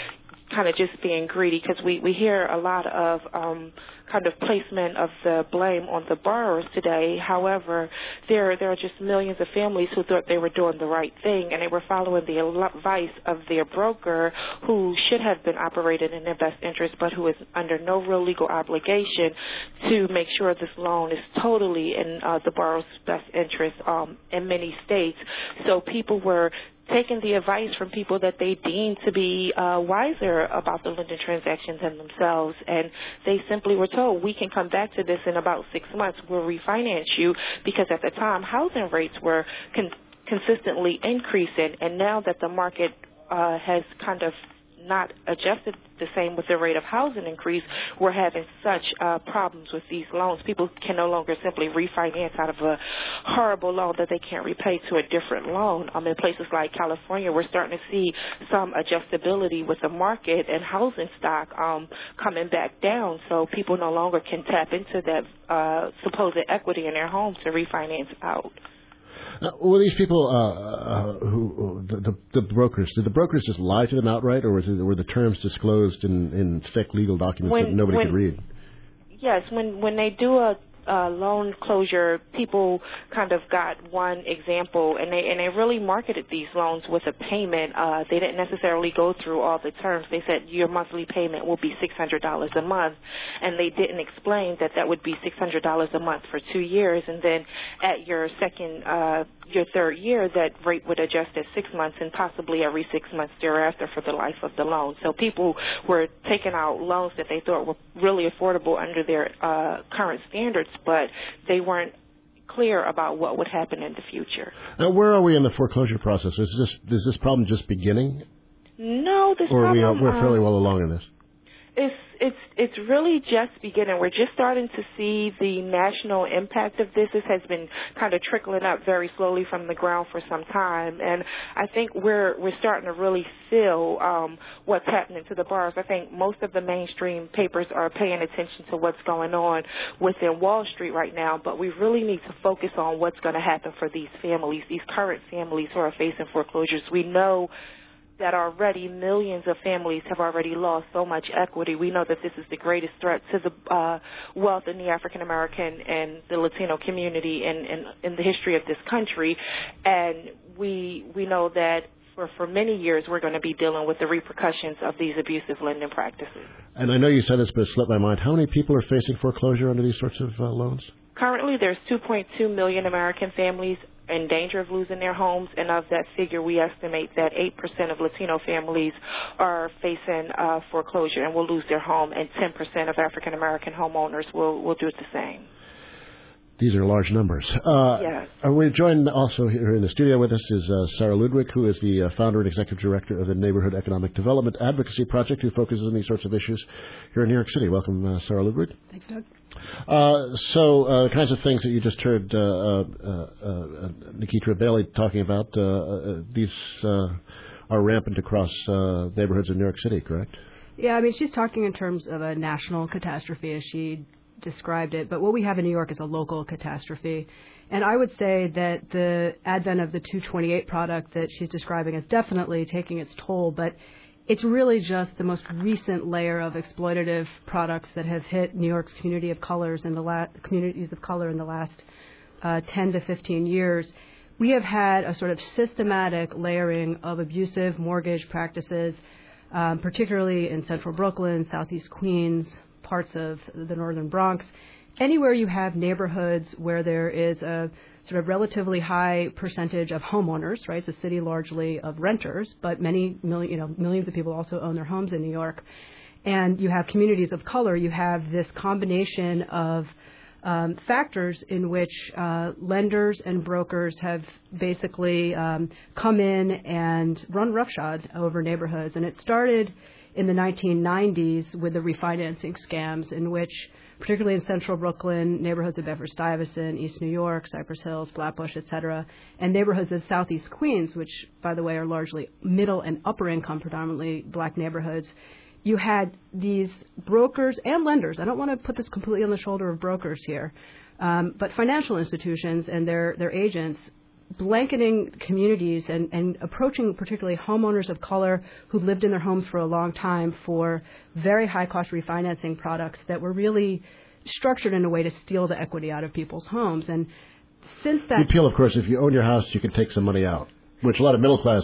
kind of just being greedy, because we, we hear a lot of um, kind of placement of the blame on the borrowers today. However, there there are just millions of families who thought they were doing the right thing, and they were following the advice of their broker, who should have been operating in their best interest, but who is under no real legal obligation to make sure this loan is totally in uh, the borrower's best interest um, in many states. So people were taking the advice from people that they deemed to be uh, wiser about the lending transactions than themselves, and they simply were told, we can come back to this in about six months, we'll refinance you, because at the time housing rates were con- consistently increasing, and now that the market uh, has kind of not adjusted the same with the rate of housing increase, we're having such uh, problems with these loans. People can no longer simply refinance out of a horrible loan that they can't repay to a different loan. Um, in places like California, we're starting to see some adjustability with the market and housing stock um, coming back down, so people no longer can tap into that uh, supposed equity in their homes to refinance out. Now, were these people uh, uh, who the, the, the brokers? Did the brokers just lie to them outright, or was it, were the terms disclosed in, in thick legal documents when, that nobody when, could read? Yes, when when they do a uh, loan closure, people kind of got one example, and they and they really marketed these loans with a payment. Uh, they didn't necessarily go through all the terms. They said your monthly payment will be six hundred dollars a month, and they didn't explain that that would be six hundred dollars a month for two years, and then at your second uh, your third year, that rate would adjust at six months and possibly every six months thereafter for the life of the loan. So people were taking out loans that they thought were really affordable under their uh, current standards, but they weren't clear about what would happen in the future. Now, where are we in the foreclosure process? Is this is this problem just beginning? No, this or problem... Or we, we're fairly um, well along in this? It's it's it's really just beginning. We're just starting to see the national impact of this. This has been kind of trickling up very slowly from the ground for some time, and I think we're we're starting to really feel um, what's happening to the borrowers. I think most of the mainstream papers are paying attention to what's going on within Wall Street right now, but we really need to focus on what's going to happen for these families, these current families who are facing foreclosures. We know that already millions of families have already lost so much equity. We know that this is the greatest threat to the uh, wealth in the African American and the Latino community in, in, in the history of this country, and we we know that for, for many years we're going to be dealing with the repercussions of these abusive lending practices. And I know you said this, but it slipped my mind. How many people are facing foreclosure under these sorts of uh, loans? Currently, there's two point two million American families in danger of losing their homes, and of that figure, we estimate that eight percent of Latino families are facing uh, foreclosure and will lose their home, and ten percent of African American homeowners will, will do the same. These are large numbers. Uh, yes. We're joined also here in the studio with us is uh, Sarah Ludwig, who is the uh, founder and executive director of the Neighborhood Economic Development Advocacy Project, who focuses on these sorts of issues here in New York City. Welcome, uh, Sarah Ludwig. Thanks, Doug. Uh, so uh, the kinds of things that you just heard uh, uh, uh, Nikitra Bailey talking about, uh, uh, these uh, are rampant across uh, neighborhoods in New York City, correct? Yeah, I mean, she's talking in terms of a national catastrophe, as she described it, but what we have in New York is a local catastrophe. And I would say that the advent of the two twenty-eight product that she's describing is definitely taking its toll, but it's really just the most recent layer of exploitative products that have hit New York's community of colors in the la- communities of color in the last uh, ten to fifteen years. We have had a sort of systematic layering of abusive mortgage practices, um, particularly in central Brooklyn, southeast Queens, parts of the northern Bronx. Anywhere you have neighborhoods where there is a sort of relatively high percentage of homeowners, right? It's a city largely of renters, but many million, you know, millions of people also own their homes in New York. And you have communities of color. You have this combination of um, factors in which uh, lenders and brokers have basically um, come in and run roughshod over neighborhoods. And it started in the nineteen nineties with the refinancing scams, in which, particularly in central Brooklyn, neighborhoods of Bedford-Stuyvesant, East New York, Cypress Hills, Flatbush, et cetera, and neighborhoods of southeast Queens, which, by the way, are largely middle and upper income, predominantly black neighborhoods, you had these brokers and lenders. I don't want to put this completely on the shoulder of brokers here, um, but financial institutions and their, their agents blanketing communities and, and approaching particularly homeowners of color who lived in their homes for a long time for very high-cost refinancing products that were really structured in a way to steal the equity out of people's homes. And since that... The appeal, of course, if you own your house, you can take some money out, which a lot of middle-class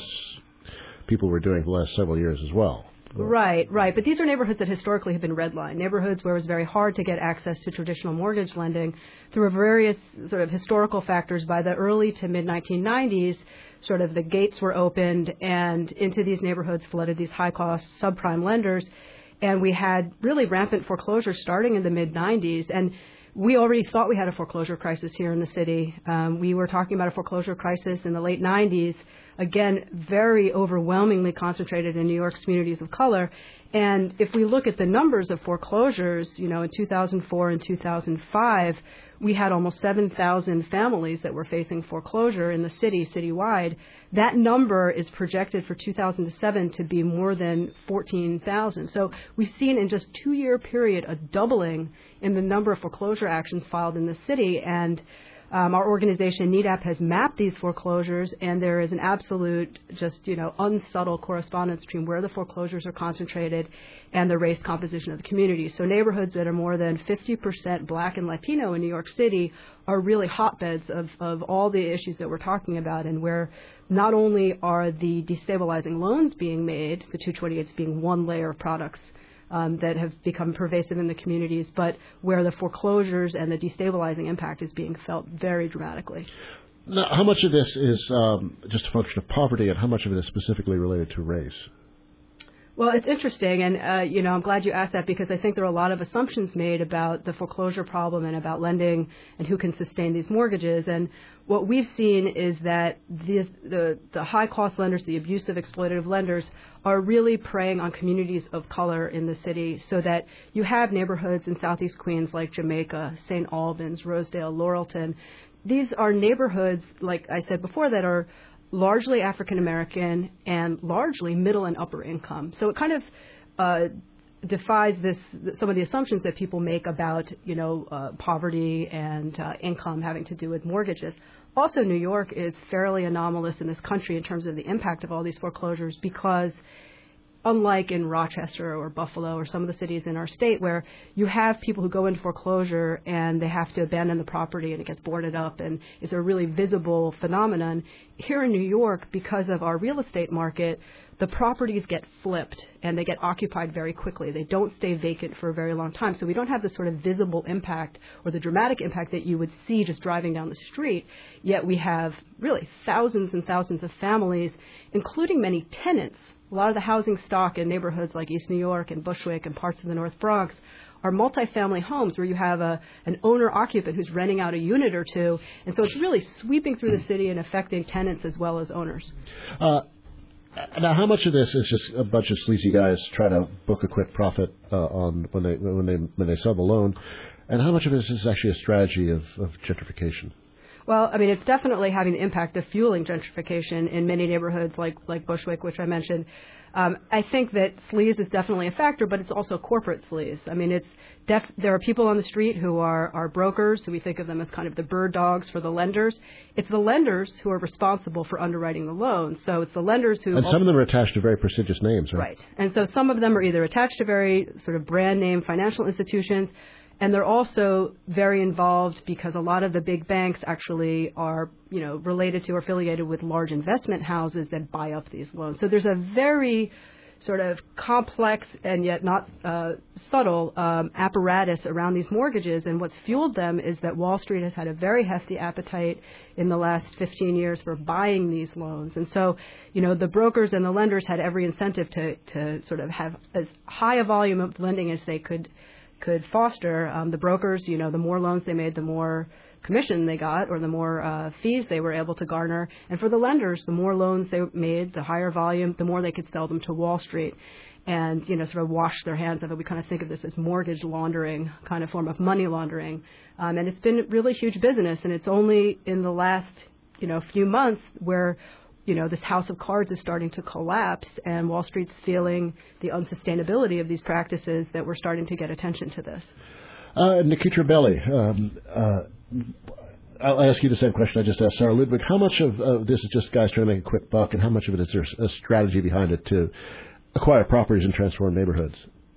people were doing for the last several years as well. Right, right. But these are neighborhoods that historically have been redlined, neighborhoods where it was very hard to get access to traditional mortgage lending through various sort of historical factors. By the early to mid nineteen nineties, sort of the gates were opened and into these neighborhoods flooded these high-cost subprime lenders. And we had really rampant foreclosures starting in the mid nineties. And we already thought we had a foreclosure crisis here in the city. Um, we were talking about a foreclosure crisis in the late nineties, again, very overwhelmingly concentrated in New York's communities of color. And if we look at the numbers of foreclosures, you know, in two thousand four and two thousand five, we had almost seven thousand families that were facing foreclosure in the city, citywide. That number is projected for two thousand seven to be more than fourteen thousand. So we've seen in just two-year period a doubling in the number of foreclosure actions filed in the city. And Um, our organization, N E D A P, has mapped these foreclosures, and there is an absolute, just, you know, unsubtle correspondence between where the foreclosures are concentrated and the race composition of the community. So neighborhoods that are more than fifty percent black and Latino in New York City are really hotbeds of, of all the issues that we're talking about, and where not only are the destabilizing loans being made, the two twenty-eights being one layer of products Um, that have become pervasive in the communities, but where the foreclosures and the destabilizing impact is being felt very dramatically. Now, how much of this is um, just a function of poverty, and how much of it is specifically related to race? Well, it's interesting, and uh, you know, I'm glad you asked that, because I think there are a lot of assumptions made about the foreclosure problem and about lending and who can sustain these mortgages. And what we've seen is that the the, the high-cost lenders, the abusive, exploitative lenders, are really preying on communities of color in the city, so that you have neighborhoods in Southeast Queens like Jamaica, Saint Albans, Rosedale, Laurelton. These are neighborhoods, like I said before, that are largely African American and largely middle and upper income. So it kind of uh, defies this some of the assumptions that people make about, you know, uh, poverty and uh, income having to do with mortgages. Also, New York is fairly anomalous in this country in terms of the impact of all these foreclosures, because unlike in Rochester or Buffalo or some of the cities in our state where you have people who go into foreclosure and they have to abandon the property and it gets boarded up and it's a really visible phenomenon, here in New York, because of our real estate market, the properties get flipped and they get occupied very quickly. They don't stay vacant for a very long time. So we don't have the sort of visible impact or the dramatic impact that you would see just driving down the street. Yet we have really thousands and thousands of families, including many tenants. A lot of the housing stock in neighborhoods like East New York and Bushwick and parts of the North Bronx are multifamily homes where you have a, an owner-occupant who's renting out a unit or two. And so it's really sweeping through the city and affecting tenants as well as owners. Uh, now, how much of this is just a bunch of sleazy guys trying to book a quick profit uh, on when they when they when they sell the loan, and how much of this is actually a strategy of, of gentrification? Well, I mean, it's definitely having the impact of fueling gentrification in many neighborhoods like, like Bushwick, which I mentioned. Um, I think that sleaze is definitely a factor, but it's also corporate sleaze. I mean, it's def- there are people on the street who are, are brokers, so we think of them as kind of the bird dogs for the lenders. It's the lenders who are responsible for underwriting the loans. So it's the lenders who... And some of them are attached to very prestigious names, right? Right. And so some of them are either attached to very sort of brand name financial institutions, and they're also very involved because a lot of the big banks actually are, you know, related to or affiliated with large investment houses that buy up these loans. So there's a very sort of complex and yet not uh, subtle um, apparatus around these mortgages. And what's fueled them is that Wall Street has had a very hefty appetite in the last fifteen years for buying these loans. And so, you know, the brokers and the lenders had every incentive to, to sort of have as high a volume of lending as they could could foster. Um, the brokers, you know, the more loans they made, the more commission they got, or the more uh, fees they were able to garner. And for the lenders, the more loans they made, the higher volume, the more they could sell them to Wall Street and, you know, sort of wash their hands of it. We kind of think of this as mortgage laundering, kind of form of money laundering. Um, and it's been really huge business. And it's only in the last, you know, few months where you know, this house of cards is starting to collapse, and Wall Street's feeling the unsustainability of these practices that we're starting to get attention to this. Uh, Nikitra Belli, um, uh, I'll ask you the same question I just asked Sarah Ludwig. How much of uh, this is just guys trying to make a quick buck, and how much of it is there a strategy behind it to acquire properties and transform neighborhoods?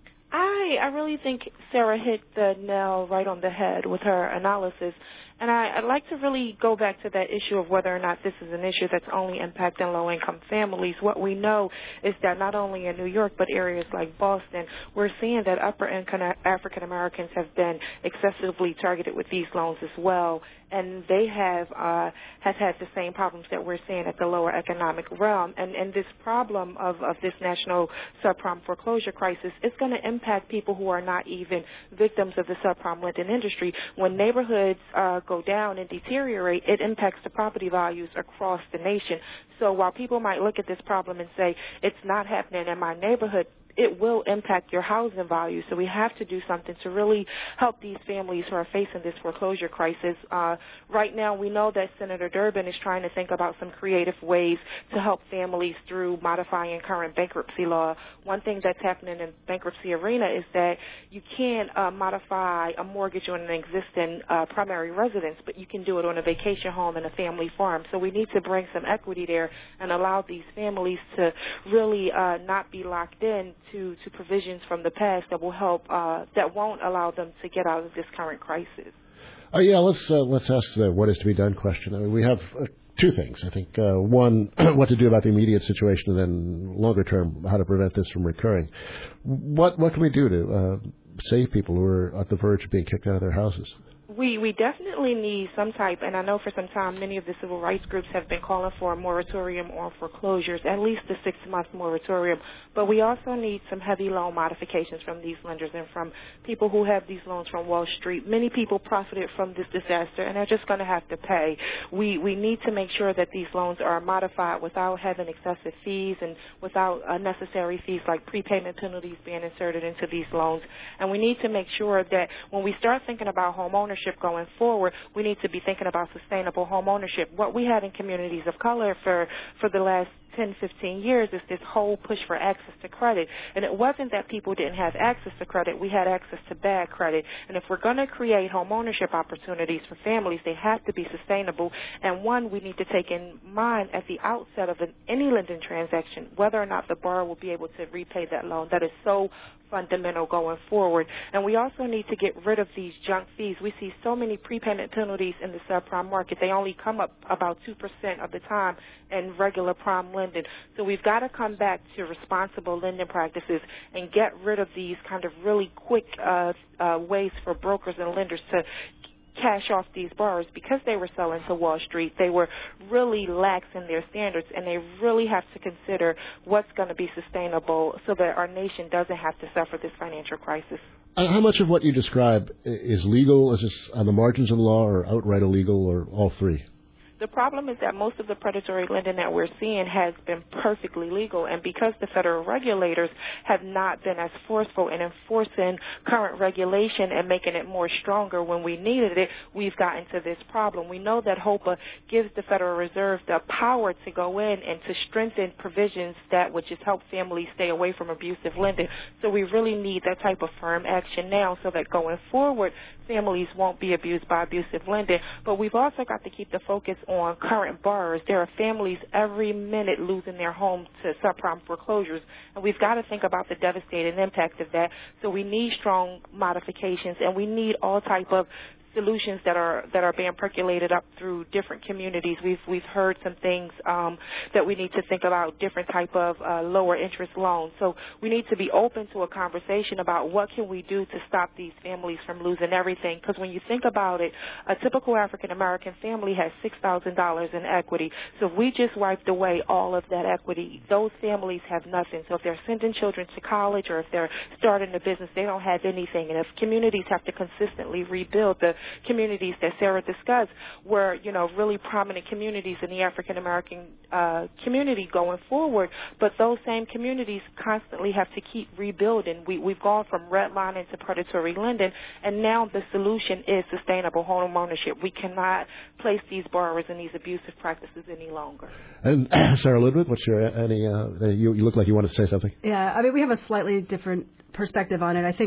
I I really think Sarah hit the nail right on the head with her analysis. And I, I'd like to really go back to that issue of whether or not this is an issue that's only impacting low-income families. What we know is that not only in New York but areas like Boston, we're seeing that upper-income African Americans have been excessively targeted with these loans as well. And they have uh, have had the same problems that we're seeing at the lower economic realm. And, and this problem of, of this national subprime foreclosure crisis is going to impact people who are not even victims of the subprime lending industry. When neighborhoods uh, go down and deteriorate, it impacts the property values across the nation. So while people might look at this problem and say, it's not happening in my neighborhood, it will impact your housing value. So we have to do something to really help these families who are facing this foreclosure crisis. Uh, right now, we know that Senator Durbin is trying to think about some creative ways to help families through modifying current bankruptcy law. One thing that's happening in the bankruptcy arena is that you can't uh, modify a mortgage on an existing uh, primary residence, but you can do it on a vacation home and a family farm. So we need to bring some equity there and allow these families to really uh, not be locked in to, to provisions from the past that will help, uh, that won't allow them to get out of this current crisis. Oh, yeah, let's uh, let's ask the what is to be done question. I mean, we have uh, two things, I think. Uh, one, what to do about the immediate situation, and then longer term, how to prevent this from recurring. What what can we do to uh, save people who are at the verge of being kicked out of their houses? We we definitely need some type, and I know for some time many of the civil rights groups have been calling for a moratorium on foreclosures, at least a six-month moratorium. But we also need some heavy loan modifications from these lenders and from people who have these loans from Wall Street. Many people profited from this disaster, and they're just going to have to pay. We we need to make sure that these loans are modified without having excessive fees and without unnecessary fees like prepayment penalties being inserted into these loans. And we need to make sure that when we start thinking about home ownership going forward, we need to be thinking about sustainable home ownership. What we have in communities of color for, for the last ten, fifteen years is this whole push for access to credit. And it wasn't that people didn't have access to credit. We had access to bad credit. And if we're going to create home ownership opportunities for families, they have to be sustainable. And one, we need to take in mind at the outset of an, any lending transaction whether or not the borrower will be able to repay that loan. That is so fundamental going forward. And we also need to get rid of these junk fees. We see so many prepayment penalties in the subprime market. They only come up about two percent of the time in regular prime lending. So we've got to come back to responsible lending practices and get rid of these kind of really quick uh, uh, ways for brokers and lenders to cash off these borrowers. Because they were selling to Wall Street, they were really lax in their standards, and they really have to consider what's going to be sustainable so that our nation doesn't have to suffer this financial crisis. Uh, how much of what you describe is legal? Is this on the margins of the law or outright illegal or all three? The problem is that most of the predatory lending that we're seeing has been perfectly legal, and because the federal regulators have not been as forceful in enforcing current regulation and making it more stronger when we needed it, we've gotten to this problem. We know that HOPA gives the Federal Reserve the power to go in and to strengthen provisions that would just help families stay away from abusive lending. So we really need that type of firm action now so that going forward, families won't be abused by abusive lending. But we've also got to keep the focus on current borrowers. There are families every minute losing their homes to subprime foreclosures, and we've got to think about the devastating impact of that. So we need strong modifications, and we need all type of solutions that are that are being percolated up through different communities. We've we've heard some things um, that we need to think about, different type of uh, lower interest loans. So we need to be open to a conversation about what can we do to stop these families from losing everything. Because when you think about it, a typical African American family has six thousand dollars in equity. So if we just wiped away all of that equity, those families have nothing. So if they're sending children to college or if they're starting a business, they don't have anything. And if communities have to consistently rebuild, the communities that Sarah discussed were, you know, really prominent communities in the African American uh, community going forward, but those same communities constantly have to keep rebuilding. We, we've gone from redlining to predatory lending, and now the solution is sustainable home ownership. We cannot place these borrowers in these abusive practices any longer. And Sarah Ludwig, what's your any? Uh, you, you look like you want to say something. Yeah, I mean, we have a slightly different perspective on it. I think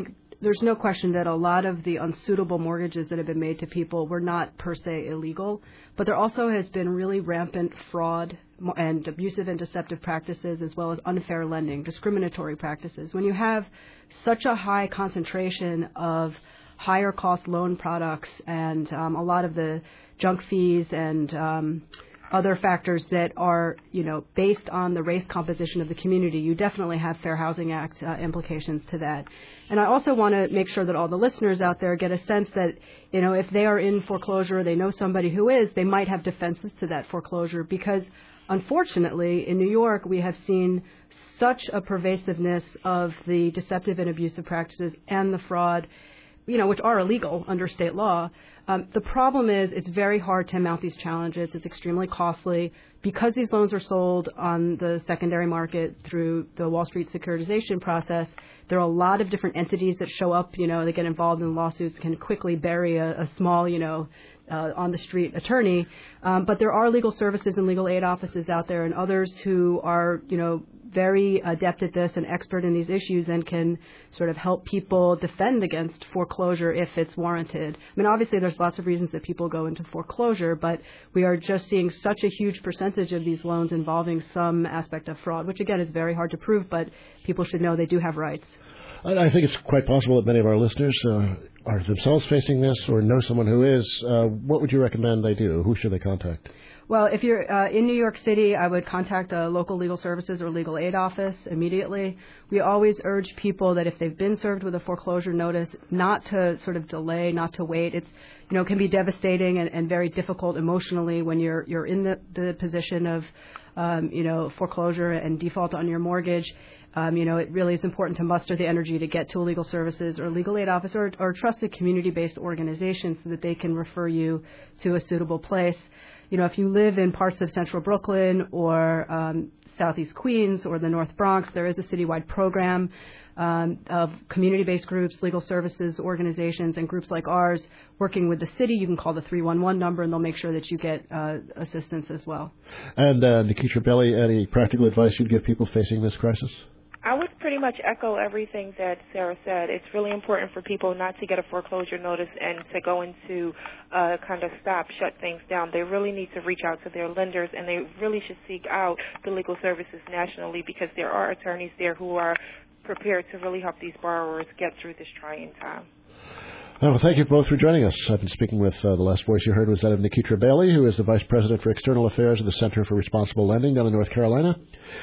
there's no question that a lot of the unsuitable mortgages that have been made to people were not per se illegal, but there also has been really rampant fraud and abusive and deceptive practices, as well as unfair lending, discriminatory practices. When you have such a high concentration of higher cost loan products and um, a lot of the junk fees and um, other factors that are, you know, based on the race composition of the community, you definitely have Fair Housing Act uh, implications to that. And I also want to make sure that all the listeners out there get a sense that, you know, if they are in foreclosure, they know somebody who is, they might have defenses to that foreclosure because, unfortunately, in New York, we have seen such a pervasiveness of the deceptive and abusive practices and the fraud, you know, which are illegal under state law. Um, the problem is it's very hard to mount these challenges. It's extremely costly. Because these loans are sold on the secondary market through the Wall Street securitization process, there are a lot of different entities that show up, you know, that get involved in lawsuits, can quickly bury a, a small, you know, uh, on-the-street attorney. Um, but there are legal services and legal aid offices out there and others who are, you know, very adept at this and expert in these issues and can sort of help people defend against foreclosure if it's warranted. I mean, obviously, there's lots of reasons that people go into foreclosure, but we are just seeing such a huge percentage of these loans involving some aspect of fraud, which, again, is very hard to prove, but people should know they do have rights. I think it's quite possible that many of our listeners uh, are themselves facing this or know someone who is. Uh, what would you recommend they do? Who should they contact? Well, if you're uh, in New York City, I would contact a local legal services or legal aid office immediately. We always urge people that if they've been served with a foreclosure notice, not to sort of delay, not to wait. It's, you know, can be devastating and, and very difficult emotionally when you're you're in the, the position of, um, you know, foreclosure and default on your mortgage. Um, you know, it really is important to muster the energy to get to a legal services or legal aid office or, or trust a community-based organization so that they can refer you to a suitable place. You know, if you live in parts of central Brooklyn or um, southeast Queens or the North Bronx, there is a citywide program um, of community-based groups, legal services organizations, and groups like ours working with the city. You can call the three one one number, and they'll make sure that you get uh, assistance as well. And uh, Nikitra Belli, any practical advice you'd give people facing this crisis? I would pretty much echo everything that Sarah said. It's really important for people not to get a foreclosure notice and to go into uh, kind of stop, shut things down. They really need to reach out to their lenders, and they really should seek out the legal services nationally because there are attorneys there who are prepared to really help these borrowers get through this trying time. Well, thank you both for joining us. I've been speaking with, uh, the last voice you heard was that of Nikitra Belli, who is the Vice President for External Affairs of the Center for Responsible Lending down in North Carolina.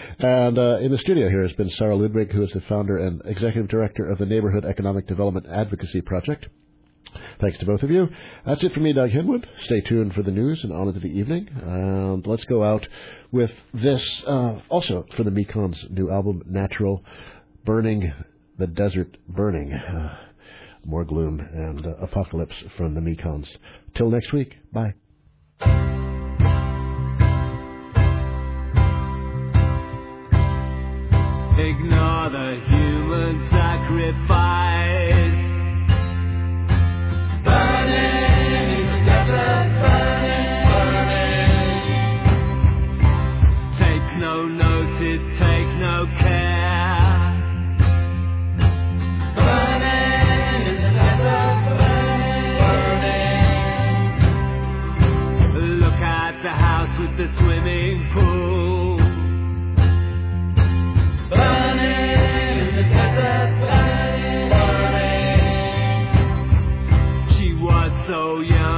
And uh, in the studio here has been Sarah Ludwig, who is the founder and Executive Director of the Neighborhood Economic Development Advocacy Project. Thanks to both of you. That's it for me, Doug Henwood. Stay tuned for the news and on into the evening. And let's go out with this, uh, also for the Mekons' new album, Natural, Burning the Desert Burning. Uh, More gloom and uh, apocalypse from the Mekons. Till next week. Bye. Ignore the human sacrifice. Burning in the desert, burning, burning. Take no notice, take no care. Burning in the desert, burning, burning. Look at the house with the swimming pool. Burning in the desert, burning, burning. She was so young.